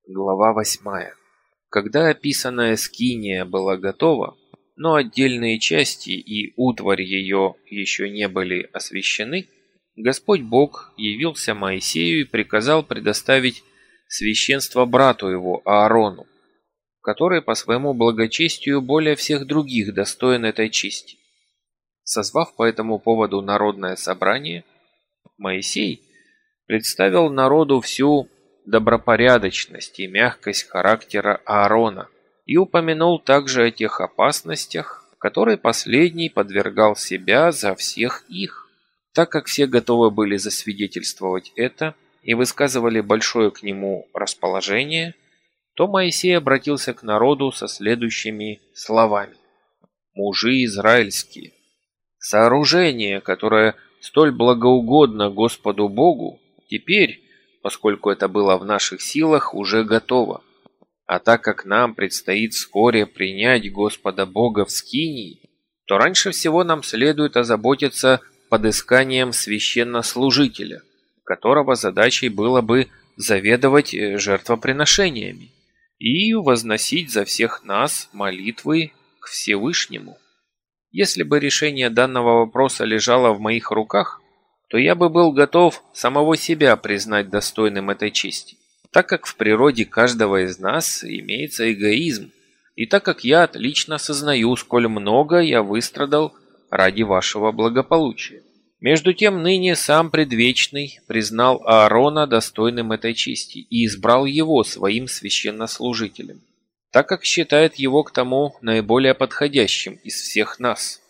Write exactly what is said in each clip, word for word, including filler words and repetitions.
Глава восьмая. Когда описанная скиния была готова, но отдельные части и утварь ее еще не были освящены, Господь Бог явился Моисею и приказал предоставить священство брату его Аарону, который по своему благочестию более всех других достоин этой чести. Созвав по этому поводу народное собрание, Моисей представил народу всю добропорядочность и мягкость характера Аарона и упомянул также о тех опасностях, которые последний подвергал себя за всех их. Так как все готовы были засвидетельствовать это и высказывали большое к нему расположение, то Моисей обратился к народу со следующими словами. «Мужи израильские, сооружение, которое столь благоугодно Господу Богу, теперь, поскольку это было в наших силах, уже готово. А так как нам предстоит вскоре принять Господа Бога в скинии, то раньше всего нам следует озаботиться подысканием священнослужителя, которого задачей было бы заведовать жертвоприношениями и возносить за всех нас молитвы к Всевышнему. Если бы решение данного вопроса лежало в моих руках, то я бы был готов самого себя признать достойным этой чести, так как в природе каждого из нас имеется эгоизм, и так как я отлично сознаю, сколь много я выстрадал ради вашего благополучия. Между тем ныне сам Предвечный признал Аарона достойным этой чести и избрал его своим священнослужителем, так как считает его к тому наиболее подходящим из всех нас.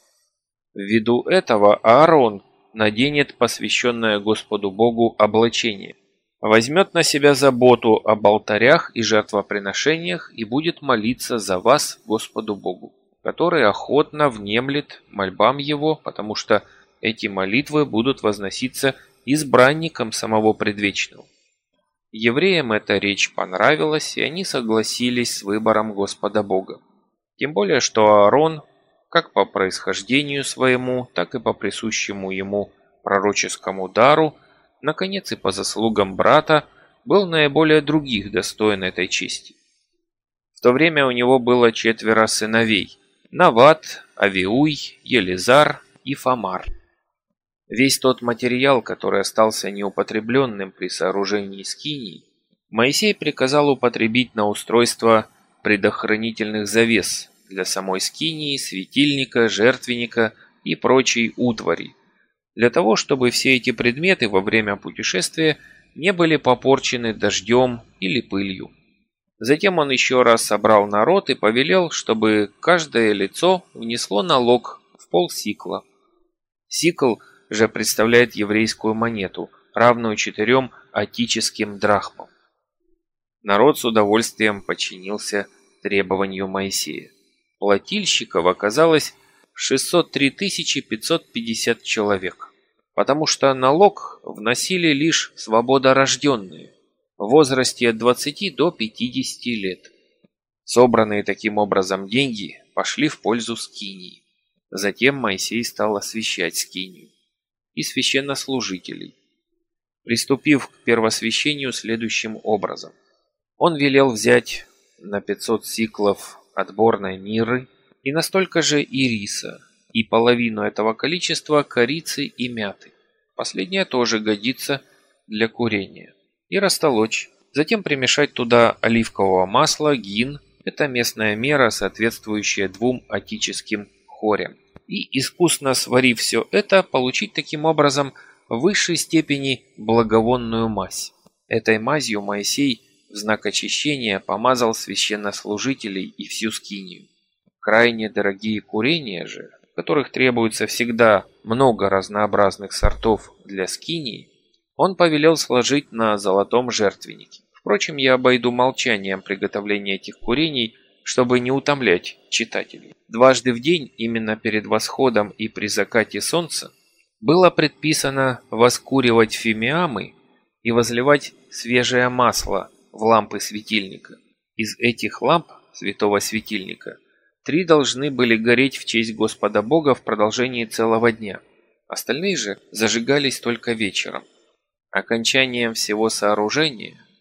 Ввиду этого Аарон наденет посвященное Господу Богу облачение, возьмет на себя заботу об алтарях и жертвоприношениях и будет молиться за вас Господу Богу, который охотно внемлет мольбам его, потому что эти молитвы будут возноситься избранником самого Предвечного». Евреям эта речь понравилась, и они согласились с выбором Господа Бога. Тем более, что Аарон, как по происхождению своему, так и по присущему ему пророческому дару, наконец и по заслугам брата, был наиболее других достоин этой чести. В то время у него было четверо сыновей – Нават, Авиуй, Елизар и Фамар. Весь тот материал, который остался неупотребленным при сооружении скинии, Моисей приказал употребить на устройство предохранительных завес для самой скинии, светильника, жертвенника и прочей утвари, для того, чтобы все эти предметы во время путешествия не были попорчены дождем или пылью. Затем он еще раз собрал народ и повелел, чтобы каждое лицо внесло налог в полсикла. Сикл же представляет еврейскую монету, равную четырем атическим драхмам. Народ с удовольствием подчинился требованию Моисея. Плательщиков оказалось шестьсот три тысячи пятьсот пятьдесят человек, потому что налог вносили лишь свободорожденные в возрасте от двадцати до пятидесяти лет. Собранные таким образом деньги пошли в пользу скинии. Затем Моисей стал освящать скинию и священнослужителей, приступив к первосвящению следующим образом. Он велел взять на пятьсот сиклов отборной мирры и настолько же ириса, и половину этого количества корицы и мяты. Последняя тоже годится для курения. И растолочь. Затем примешать туда оливкового масла, гин, это местная мера, соответствующая двум атическим хорям. И, искусно сварив все это, получить таким образом в высшей степени благовонную мазь. Этой мазью Моисей в знак очищения помазал священнослужителей и всю скинию. Крайне дорогие курения же, в которых требуется всегда много разнообразных сортов для скинии, он повелел сложить на золотом жертвеннике. Впрочем, я обойду молчанием приготовление этих курений, чтобы не утомлять читателей. Дважды в день, именно перед восходом и при закате солнца, было предписано воскуривать фимиамы и возливать свежее масло в лампы светильника. Из этих ламп святого светильника три должны были гореть в честь Господа Бога в продолжении целого дня. Остальные же зажигались только вечером. Окончанием всего сооружения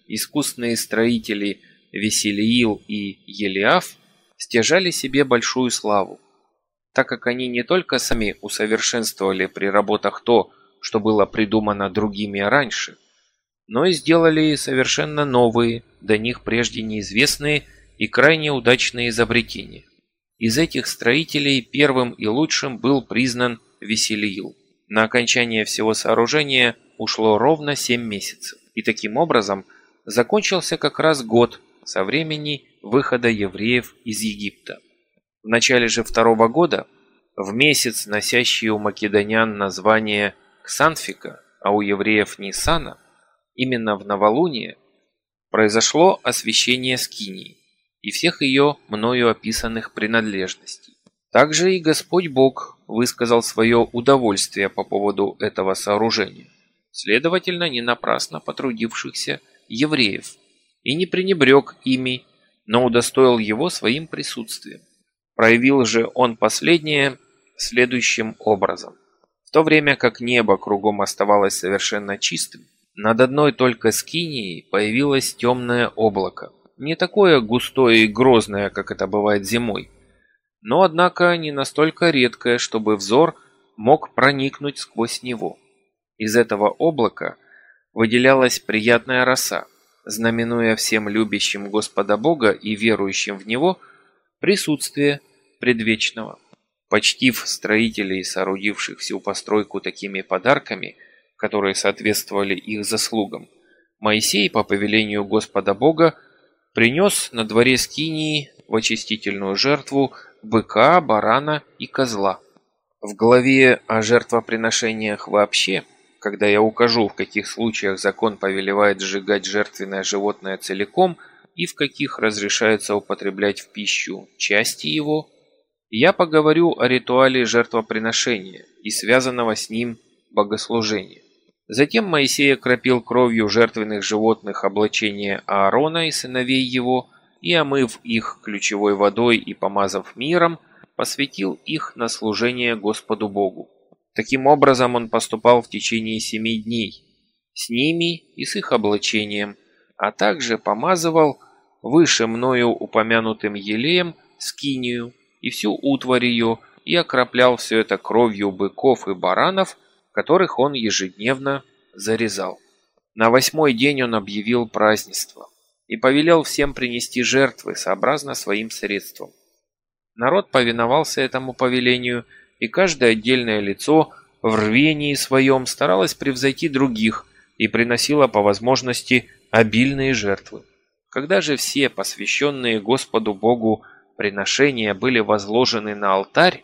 искусные строители Веселиил и Елиаф стяжали себе большую славу, так как они не только сами усовершенствовали при работах то, что было придумано другими раньше, но и сделали совершенно новые, до них прежде неизвестные и крайне удачные изобретения. Из этих строителей первым и лучшим был признан Веселиил. На окончание всего сооружения ушло ровно семь месяцев, и таким образом закончился как раз год со времени выхода евреев из Египта. В начале же второго года, в месяц, носящий у македонян название Ксанфика, а у евреев Нисана, именно в новолуние, произошло освящение Скинии и всех ее мною описанных принадлежностей. Также и Господь Бог высказал свое удовольствие по поводу этого сооружения, следовательно, не напрасно потрудившихся евреев, и не пренебрег ими, но удостоил его своим присутствием. Проявил же он последнее следующим образом. В то время как небо кругом оставалось совершенно чистым, над одной только Скинией появилось темное облако. Не такое густое и грозное, как это бывает зимой, но, однако, не настолько редкое, чтобы взор мог проникнуть сквозь него. Из этого облака выделялась приятная роса, знаменуя всем любящим Господа Бога и верующим в Него присутствие предвечного. Почтив строителей, соорудивших всю постройку такими подарками, которые соответствовали их заслугам, Моисей по повелению Господа Бога принес на дворе Скинии в очистительную жертву быка, барана и козла. В главе о жертвоприношениях вообще, когда я укажу, в каких случаях закон повелевает сжигать жертвенное животное целиком и в каких разрешается употреблять в пищу части его, я поговорю о ритуале жертвоприношения и связанного с ним богослужения. Затем Моисей окропил кровью жертвенных животных облачение Аарона и сыновей его, и, омыв их ключевой водой и помазав миром, посвятил их на служение Господу Богу. Таким образом он поступал в течение семи дней, с ними и с их облачением, а также помазывал выше мною упомянутым елеем скинию и всю утварь ее, и окроплял все это кровью быков и баранов, которых он ежедневно зарезал. На восьмой день он объявил празднество и повелел всем принести жертвы сообразно своим средствам. Народ повиновался этому повелению, и каждое отдельное лицо в рвении своем старалось превзойти других и приносило по возможности обильные жертвы. Когда же все посвященные Господу Богу приношения были возложены на алтарь,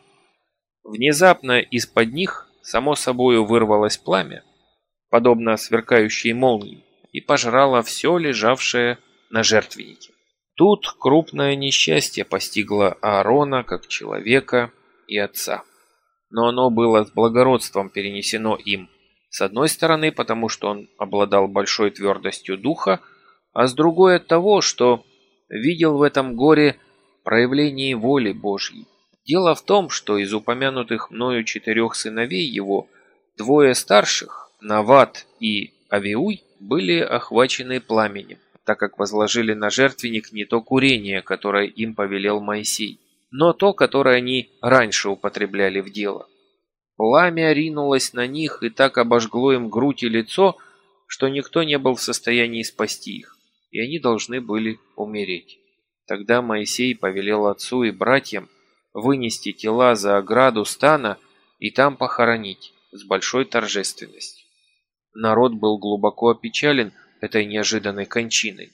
внезапно из-под них само собою вырвалось пламя, подобно сверкающей молнии, и пожрало все лежавшее на жертвеннике. Тут крупное несчастье постигло Аарона как человека и отца. Но оно было с благородством перенесено им, с одной стороны, потому что он обладал большой твердостью духа, а с другой от того, что видел в этом горе проявление воли Божьей. Дело в том, что из упомянутых мною четырех сыновей его, двое старших, Нават и Авиуй, были охвачены пламенем, так как возложили на жертвенник не то курение, которое им повелел Моисей, но то, которое они раньше употребляли в дело. Пламя ринулось на них и так обожгло им грудь и лицо, что никто не был в состоянии спасти их, и они должны были умереть. Тогда Моисей повелел отцу и братьям вынести тела за ограду стана и там похоронить с большой торжественностью. Народ был глубоко опечален этой неожиданной кончиной.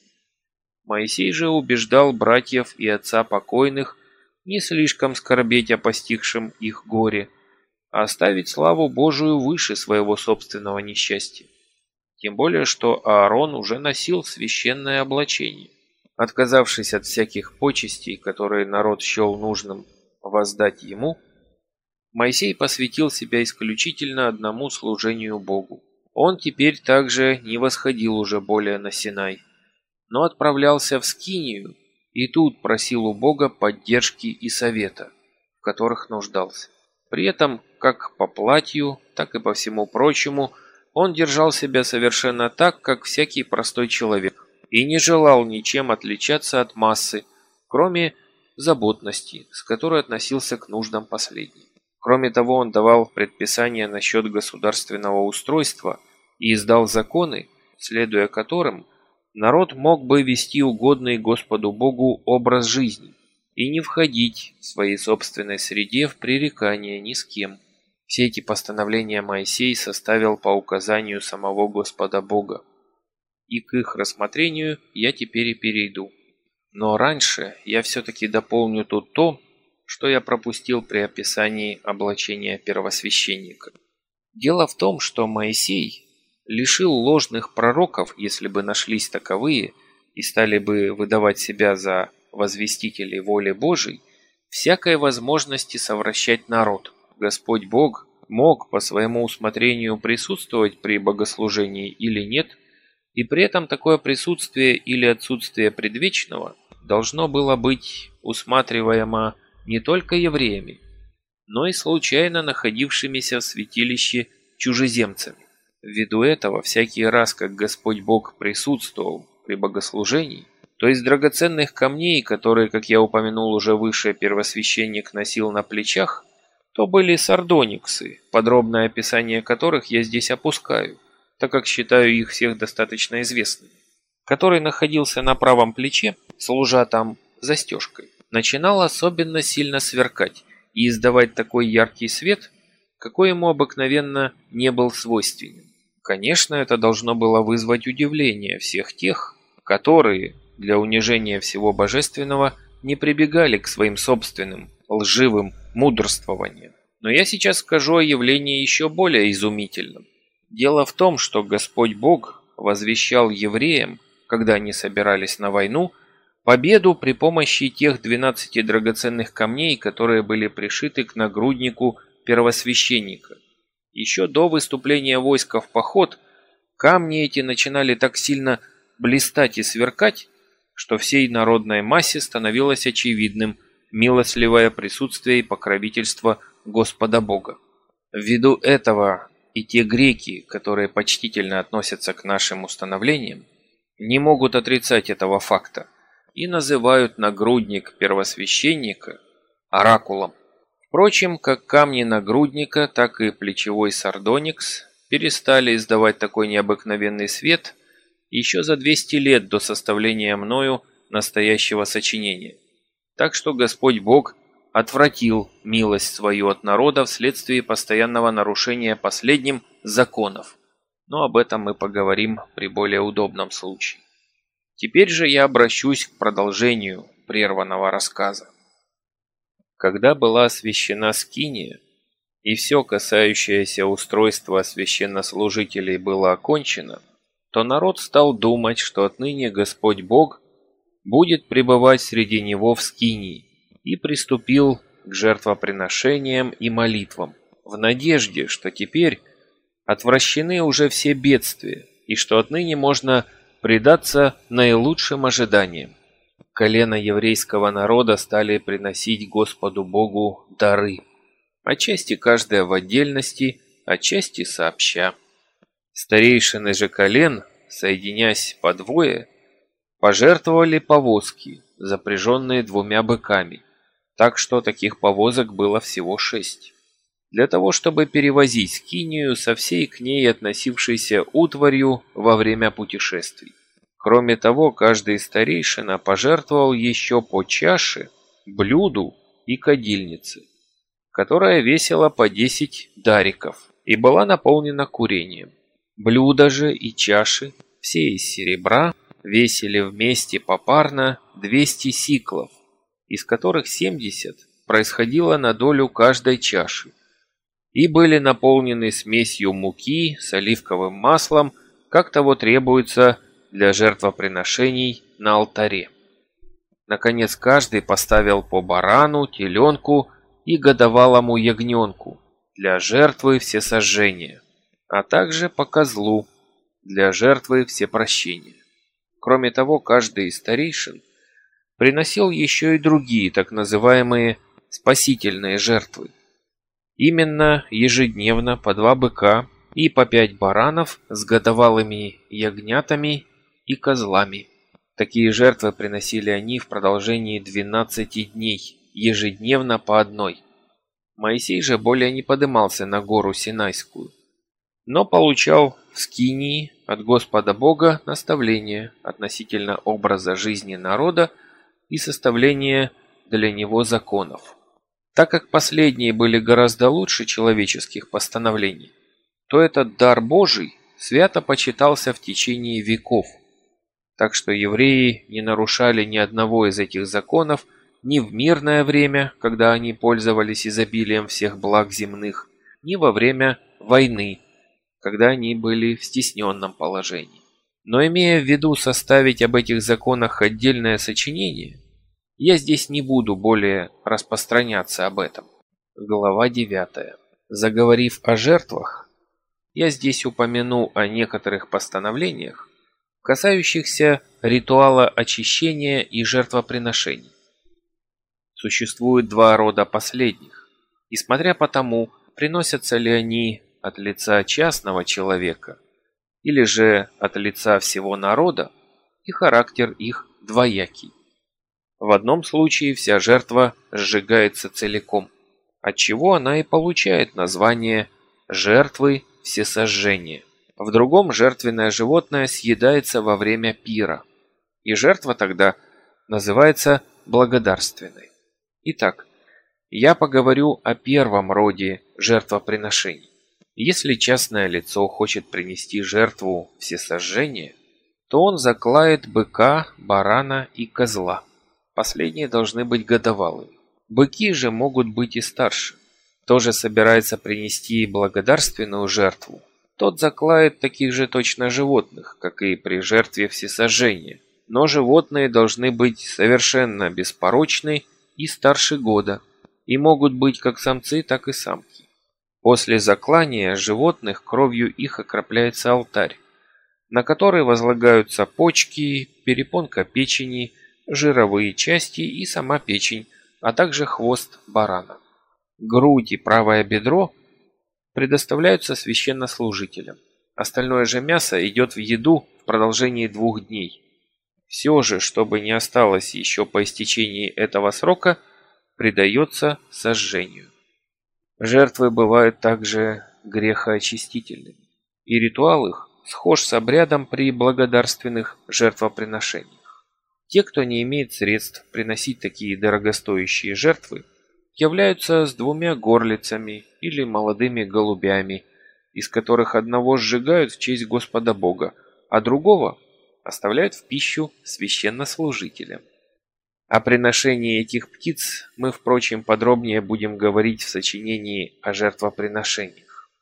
Моисей же убеждал братьев и отца покойных не слишком скорбеть о постигшем их горе, а оставить славу Божию выше своего собственного несчастья. Тем более, что Аарон уже носил священное облачение. Отказавшись от всяких почестей, которые народ счел нужным воздать ему, Моисей посвятил себя исключительно одному служению Богу. Он теперь также не восходил уже более на Синай, но отправлялся в Скинию и тут просил у Бога поддержки и совета, в которых нуждался. При этом, как по платью, так и по всему прочему, он держал себя совершенно так, как всякий простой человек. и не желал ничем отличаться от массы, кроме заботности, с которой относился к нуждам последней. Кроме того, он давал предписания насчет государственного устройства и издал законы, следуя которым народ мог бы вести угодный Господу Богу образ жизни и не входить в своей собственной среде в пререкание ни с кем. Все эти постановления Моисей составил по указанию самого Господа Бога, и к их рассмотрению я теперь и перейду. Но раньше я все-таки дополню тут то, что я пропустил при описании облачения первосвященника. Дело в том, что Моисей лишил ложных пророков, если бы нашлись таковые, и стали бы выдавать себя за возвестителей воли Божией, всякой возможности совращать народ. Господь Бог мог по своему усмотрению присутствовать при богослужении или нет, и при этом такое присутствие или отсутствие предвечного должно было быть усматриваемо не только евреями, но и случайно находившимися в святилище чужеземцами. Ввиду этого, всякий раз, как Господь Бог присутствовал при богослужении, то из драгоценных камней, которые, как я упомянул уже выше, первосвященник носил на плечах, то были сардониксы, подробное описание которых я здесь опускаю, так как считаю их всех достаточно известными, который находился на правом плече, служа там застежкой, начинал особенно сильно сверкать и издавать такой яркий свет, какой ему обыкновенно не был свойственен. Конечно, это должно было вызвать удивление всех тех, которые для унижения всего божественного не прибегали к своим собственным лживым мудрствованиям. Но я сейчас скажу о явлении еще более изумительном. Дело в том, что Господь Бог возвещал евреям, когда они собирались на войну, победу при помощи тех двенадцати драгоценных камней, которые были пришиты к нагруднику первосвященника. Еще до выступления войска в поход камни эти начинали так сильно блистать и сверкать, что всей народной массе становилось очевидным милостливое присутствие и покровительство Господа Бога. Ввиду этого и те греки, которые почтительно относятся к нашим установлениям, не могут отрицать этого факта и называют нагрудник первосвященника оракулом. Впрочем, как камни нагрудника, так и плечевой сардоникс перестали издавать такой необыкновенный свет еще за двести лет до составления мною настоящего сочинения. Так что Господь Бог отвратил милость свою от народа вследствие постоянного нарушения последним законов. Но об этом мы поговорим при более удобном случае. Теперь же я обращусь к продолжению прерванного рассказа. Когда была освящена скиния, и все касающееся устройства священнослужителей было окончено, то народ стал думать, что отныне Господь Бог будет пребывать среди него в скинии, и приступил к жертвоприношениям и молитвам, в надежде, что теперь отвращены уже все бедствия, и что отныне можно предаться наилучшим ожиданиям. Колено еврейского народа стали приносить Господу Богу дары, отчасти каждая в отдельности, отчасти сообща. Старейшины же колен, соединяясь по двое, пожертвовали повозки, запряженные двумя быками, так что таких повозок было всего шесть, для того, чтобы перевозить скинию со всей к ней относившейся утварью во время путешествий. Кроме того, каждый старейшина пожертвовал еще по чаше, блюду и кадильнице, которая весила по десять дариков и была наполнена курением. Блюда же и чаши, все из серебра, весили вместе попарно двести сиклов, из которых семьдесят происходило на долю каждой чаши, и были наполнены смесью муки с оливковым маслом, как того требуется для жертвоприношений на алтаре. Наконец, каждый поставил по барану, теленку и годовалому ягненку для жертвы всесожжения, а также по козлу для жертвы всепрощения. Кроме того, каждый из старейшин приносил еще и другие так называемые спасительные жертвы. Именно ежедневно по два быка и по пять баранов с годовалыми ягнятами и козлами. Такие жертвы приносили они в продолжении двенадцати дней, ежедневно по одной. Моисей же более не подымался на гору Синайскую, но получал в Скинии от Господа Бога наставления относительно образа жизни народа и составления для него законов. Так как последние были гораздо лучше человеческих постановлений, то этот дар Божий свято почитался в течение веков, так что евреи не нарушали ни одного из этих законов ни в мирное время, когда они пользовались изобилием всех благ земных, ни во время войны, когда они были в стесненном положении. Но имея в виду составить об этих законах отдельное сочинение, я здесь не буду более распространяться об этом. Глава девятая. Заговорив о жертвах, я здесь упомяну о некоторых постановлениях, касающихся ритуала очищения и жертвоприношений. Существует два рода последних, и смотря по тому, приносятся ли они от лица частного человека или же от лица всего народа, и характер их двоякий. В одном случае вся жертва сжигается целиком, отчего она и получает название жертвы всесожжения. В другом жертвенное животное съедается во время пира, и жертва тогда называется благодарственной. Итак, я поговорю о первом роде жертвоприношений. Если частное лицо хочет принести жертву всесожжения, то он заклает быка, барана и козла. Последние должны быть годовалыми. Быки же могут быть и старше. Кто же собирается принести благодарственную жертву, тот заклает таких же точно животных, как и при жертве всесожжения. Но животные должны быть совершенно беспорочны и старше года, и могут быть как самцы, так и самки. После заклания животных кровью их окропляется алтарь, на который возлагаются почки, перепонка печени, жировые части и сама печень, а также хвост барана. Грудь и правое бедро предоставляются священнослужителям. Остальное же мясо идет в еду в продолжении двух дней. Все же, чтобы не осталось еще по истечении этого срока, предается сожжению. Жертвы бывают также грехоочистительными, и ритуал их схож с обрядом при благодарственных жертвоприношениях. Те, кто не имеет средств приносить такие дорогостоящие жертвы, являются с двумя горлицами или молодыми голубями, из которых одного сжигают в честь Господа Бога, а другого оставляют в пищу священнослужителям. О приношении этих птиц мы, впрочем, подробнее будем говорить в сочинении о жертвоприношениях.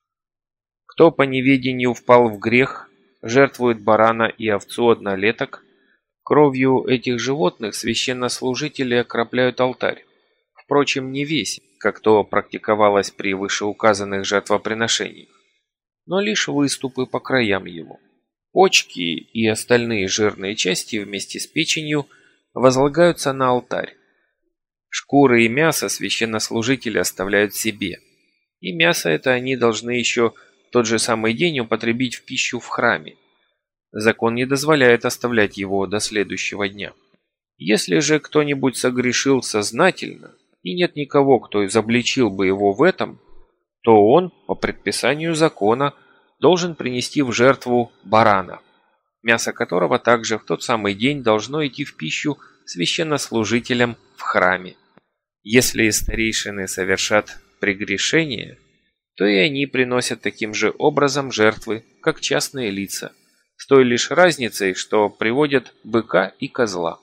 Кто по неведению впал в грех, жертвует барана и овцу однолеток. Кровью этих животных священнослужители окропляют алтарь. Впрочем, не весь, как то практиковалось при вышеуказанных жертвоприношениях, но лишь выступы по краям его. Почки и остальные жирные части вместе с печенью возлагаются на алтарь. Шкуры и мясо священнослужители оставляют себе, и мясо это они должны еще в тот же самый день употребить в пищу в храме. Закон не дозволяет оставлять его до следующего дня. Если же кто-нибудь согрешил сознательно, и нет никого, кто изобличил бы его в этом, то он, по предписанию закона, должен принести в жертву барана, мясо которого также в тот самый день должно идти в пищу священнослужителям в храме. Если старейшины совершат прегрешение, то и они приносят таким же образом жертвы, как частные лица, с той лишь разницей, что приводят быка и козла.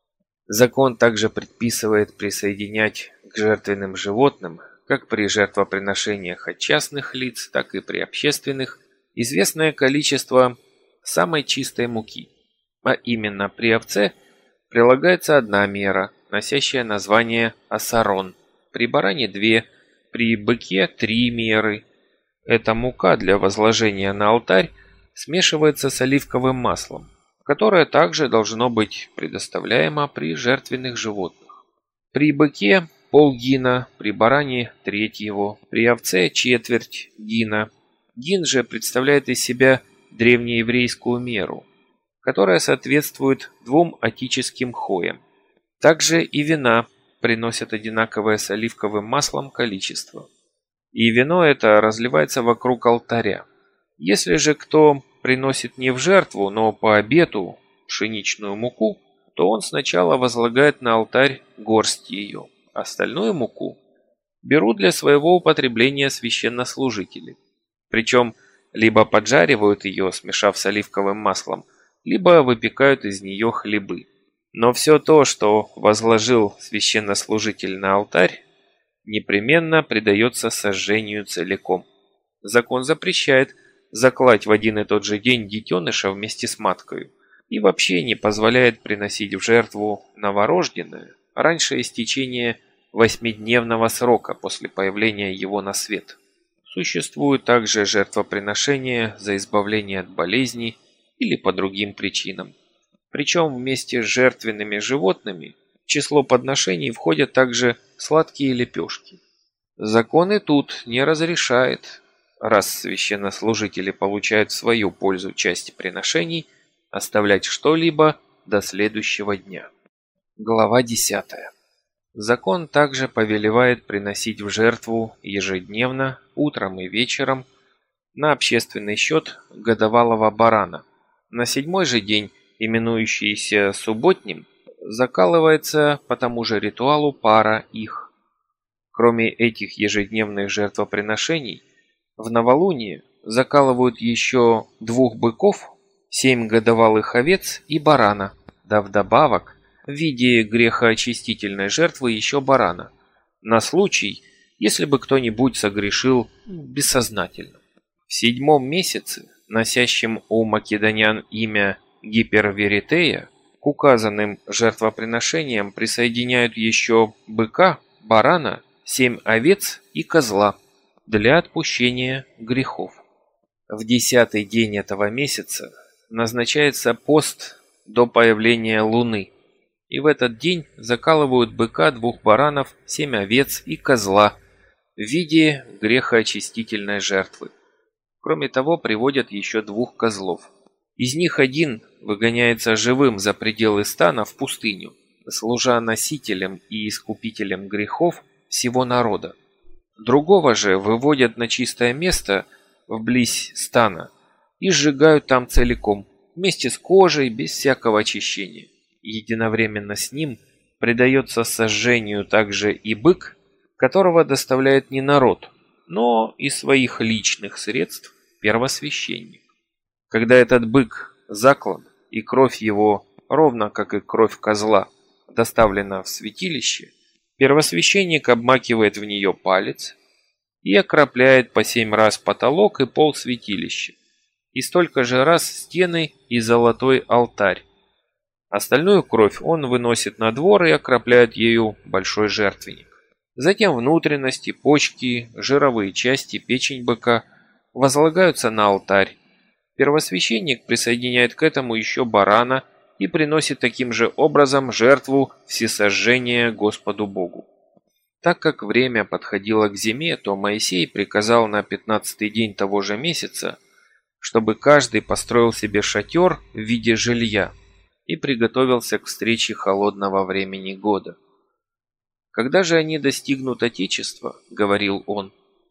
Закон также предписывает присоединять к жертвенным животным, как при жертвоприношениях от частных лиц, так и при общественных, известное количество самой чистой муки, а именно при овце прилагается одна мера, носящая название асарон, при баране две, при быке три меры. Эта мука для возложения на алтарь смешивается с оливковым маслом, которое также должно быть предоставляемо при жертвенных животных. При быке полгина, при баране треть его, при овце четверть гина. Гин же представляет из себя древнееврейскую меру, которое соответствует двум отическим хоям. Также и вина приносят одинаковое с оливковым маслом количество. И вино это разливается вокруг алтаря. Если же кто приносит не в жертву, но по обету пшеничную муку, то он сначала возлагает на алтарь горсть ее. Остальную муку берут для своего употребления священнослужители. Причем либо поджаривают ее, смешав с оливковым маслом, либо выпекают из нее хлебы. Но все то, что возложил священнослужитель на алтарь, непременно предается сожжению целиком. Закон запрещает заклать в один и тот же день детеныша вместе с маткою и вообще не позволяет приносить в жертву новорожденное раньше истечения восьмидневного срока после появления его на свет. Существует также жертвоприношение за избавление от болезней или по другим причинам. Причем вместе с жертвенными животными в число подношений входят также сладкие лепешки. Закон и тут не разрешает, раз священнослужители получают в свою пользу части приношений, оставлять что-либо до следующего дня. Глава десятая. Закон также повелевает приносить в жертву ежедневно, утром и вечером, на общественный счет годовалого барана. На седьмой же день, именующийся субботним, закалывается по тому же ритуалу пара их. Кроме этих ежедневных жертвоприношений, в новолуние закалывают еще двух быков, семь годовалых овец и барана, да вдобавок в виде грехоочистительной жертвы еще барана, на случай, если бы кто-нибудь согрешил бессознательно. В седьмом месяце, носящем у македонян имя Гиперверитея, к указанным жертвоприношениям присоединяют еще быка, барана, семь овец и козла для отпущения грехов. В десятый день этого месяца назначается пост до появления луны, и в этот день закалывают быка, двух баранов, семь овец и козла в виде грехоочистительной жертвы. Кроме того, приводят еще двух козлов. Из них один выгоняется живым за пределы стана в пустыню, служа носителем и искупителем грехов всего народа. Другого же выводят на чистое место вблизь стана и сжигают там целиком, вместе с кожей, без всякого очищения. Единовременно с ним предается сожжению также и бык, которого доставляет не народ, но из своих личных средств первосвященник. Когда этот бык заклан, и кровь его, ровно как и кровь козла, доставлена в святилище, первосвященник обмакивает в нее палец и окропляет по семь раз потолок и пол святилища, и столько же раз стены и золотой алтарь. Остальную кровь он выносит на двор и окропляет ею большой жертвенник. Затем внутренности, почки, жировые части, печень быка возлагаются на алтарь. Первосвященник присоединяет к этому еще барана и приносит таким же образом жертву всесожжения Господу Богу. Так как время подходило к зиме, то Моисей приказал на пятнадцатый день того же месяца, чтобы каждый построил себе шатер в виде жилья и приготовился к встрече холодного времени года. «Когда же они достигнут Отечества, — говорил он,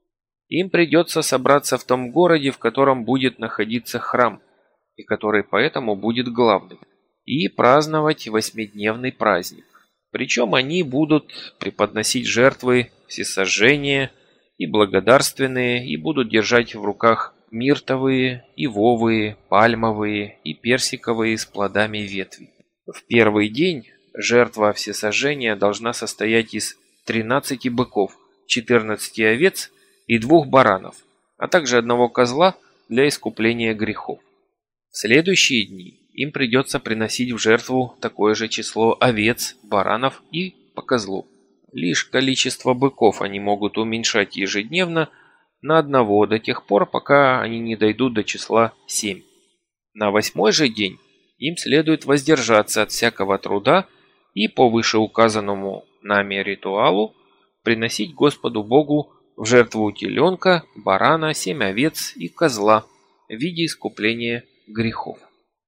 — им придется собраться в том городе, в котором будет находиться храм, и который поэтому будет главным, и праздновать восьмидневный праздник. Причем они будут преподносить жертвы всесожжения и благодарственные, и будут держать в руках миртовые, ивовые, пальмовые и персиковые с плодами ветви. В первый день жертва всесожжения должна состоять из тринадцати быков, четырнадцати овец и двух баранов, а также одного козла для искупления грехов. В следующие дни им придется приносить в жертву такое же число овец, баранов и по козлу. Лишь количество быков они могут уменьшать ежедневно на одного до тех пор, пока они не дойдут до числа семь. На восьмой же день им следует воздержаться от всякого труда и по вышеуказанному нами ритуалу приносить Господу Богу в жертву теленка, барана, семь овец и козла в виде искупления грехов.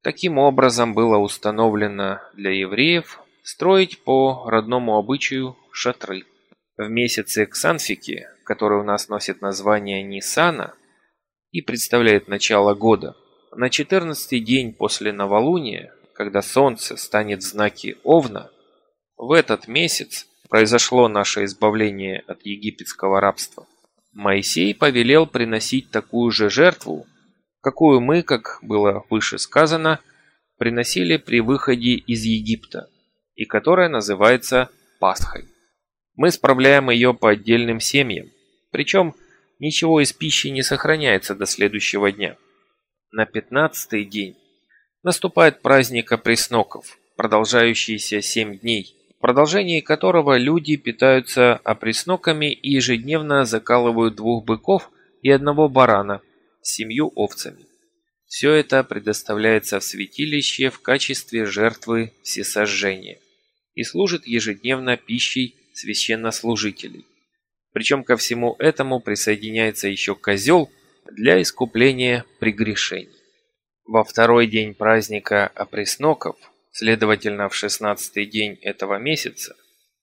Таким образом было установлено для евреев строить по родному обычаю шатры. В месяце Ксанфики, который у нас носит название Нисана и представляет начало года, на четырнадцатый день после новолуния, когда солнце станет в знаке Овна, в этот месяц произошло наше избавление от египетского рабства. Моисей повелел приносить такую же жертву, какую мы, как было выше сказано, приносили при выходе из Египта, и которая называется Пасхой. Мы справляем ее по отдельным семьям, причем ничего из пищи не сохраняется до следующего дня. На пятнадцатый день наступает праздник опресноков, продолжающийся семь дней, в продолжении которого люди питаются опресноками и ежедневно закалывают двух быков и одного барана с семью овцами. Все это предоставляется в святилище в качестве жертвы всесожжения и служит ежедневно пищей священнослужителей. Причем ко всему этому присоединяется еще козел для искупления прегрешений. Во второй день праздника опресноков, следовательно в шестнадцатый день этого месяца,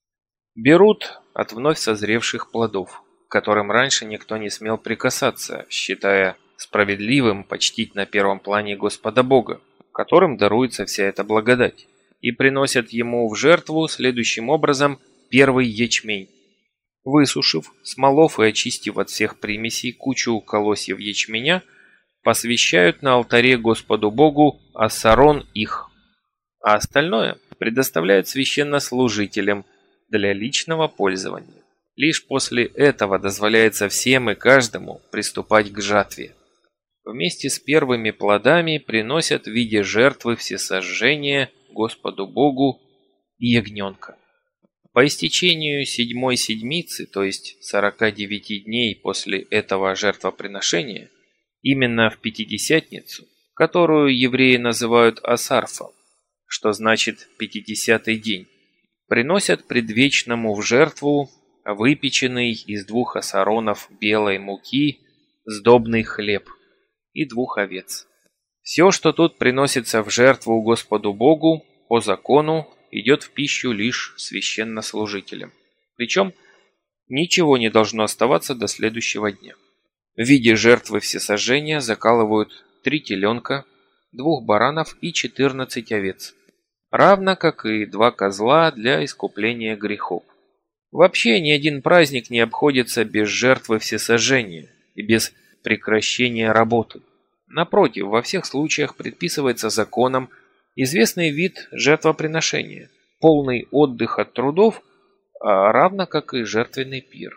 берут от вновь созревших плодов, к которым раньше никто не смел прикасаться, считая справедливым почтить на первом плане Господа Бога, которым даруется вся эта благодать, и приносят ему в жертву следующим образом первый ячмень. Высушив, смолов и очистив от всех примесей кучу колосьев ячменя, посвящают на алтаре Господу Богу асарон их, а остальное предоставляют священнослужителям для личного пользования. Лишь после этого дозволяется всем и каждому приступать к жатве. Вместе с первыми плодами приносят в виде жертвы всесожжения Господу Богу ягненка. По истечению седьмой седмицы, то есть сорока девяти дней после этого жертвоприношения, именно в Пятидесятницу, которую евреи называют Асарфом, что значит пятидесятый день, приносят предвечному в жертву выпеченный из двух асаронов белой муки сдобный хлеб и двух овец. Все, что тут приносится в жертву Господу Богу, по закону, идет в пищу лишь священнослужителям. Причем ничего не должно оставаться до следующего дня. В виде жертвы всесожжения закалывают три теленка, двух баранов и четырнадцать овец, равно как и два козла для искупления грехов. Вообще ни один праздник не обходится без жертвы всесожжения и без прекращения работы. Напротив, во всех случаях предписывается законом известный вид жертвоприношения, полный отдых от трудов, равно как и жертвенный пир.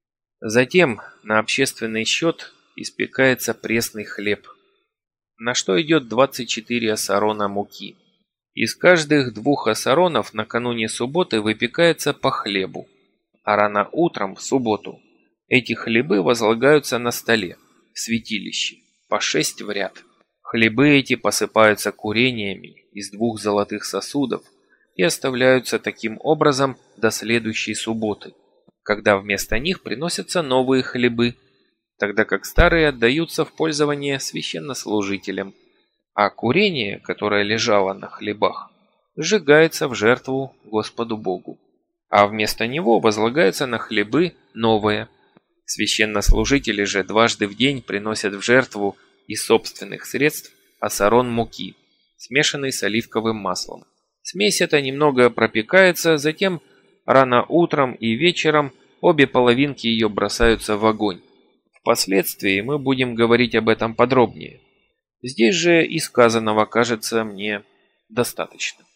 Затем на общественный счет испекается пресный хлеб, на что идет двадцать четыре асарона муки. Из каждых двух асаронов накануне субботы выпекается по хлебу, а рано утром в субботу эти хлебы возлагаются на столе, в святилище, по шесть в ряд. Хлебы эти посыпаются курениями из двух золотых сосудов и оставляются таким образом до следующей субботы, когда вместо них приносятся новые хлебы, тогда как старые отдаются в пользование священнослужителям, а курение, которое лежало на хлебах, сжигается в жертву Господу Богу, а вместо него возлагается на хлебы новое. Священнослужители же дважды в день приносят в жертву из собственных средств асарон муки, смешанный с оливковым маслом. Смесь эта немного пропекается, затем рано утром и вечером обе половинки ее бросаются в огонь. Впоследствии мы будем говорить об этом подробнее. Здесь же и сказанного кажется мне достаточно.